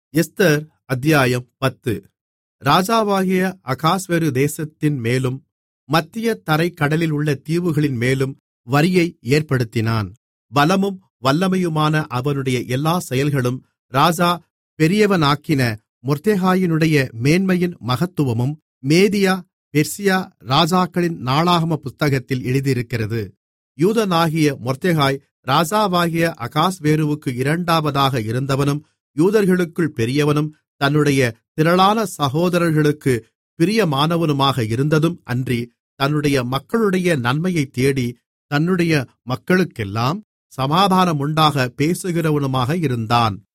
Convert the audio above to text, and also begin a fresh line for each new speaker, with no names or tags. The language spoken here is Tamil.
எஸ்தர் அத்தியாயம் 10. ராஜாவாகிய அகாஸ்வேரு தேசத்தின் மேலும் மத்திய தரைக் கடலிலுள்ள தீவுகளின் மேலும் வரியை ஏற்படுத்தினான். பலமும் வல்லமையுமான அவனுடைய எல்லாச் செயல்களும் ராஜா பெரியவனாக்கின மொர்தெகாயினுடைய மேன்மையின் மகத்துவமும் மேதியா பெர்சியா ராஜாக்களின் நாளாகமப் புத்தகத்தில் எழுதியிருக்கிறது. யூதனாகிய மொர்தெகாய் ராஜாவாகிய அகாஸ்வேருவுக்கு இரண்டாவதாக இருந்தவனும் யூதர்களுக்குள் பெரியவனும் தன்னுடைய திரளான சகோதரர்களுக்குப் பிரியமானவனுமாக இருந்ததும் அன்றி, தன்னுடைய மக்களுடைய நன்மையைத் தேடி தன்னுடைய மக்களுக்கெல்லாம் சமாதானமுண்டாகப் பேசுகிறவனுமாக இருந்தான்.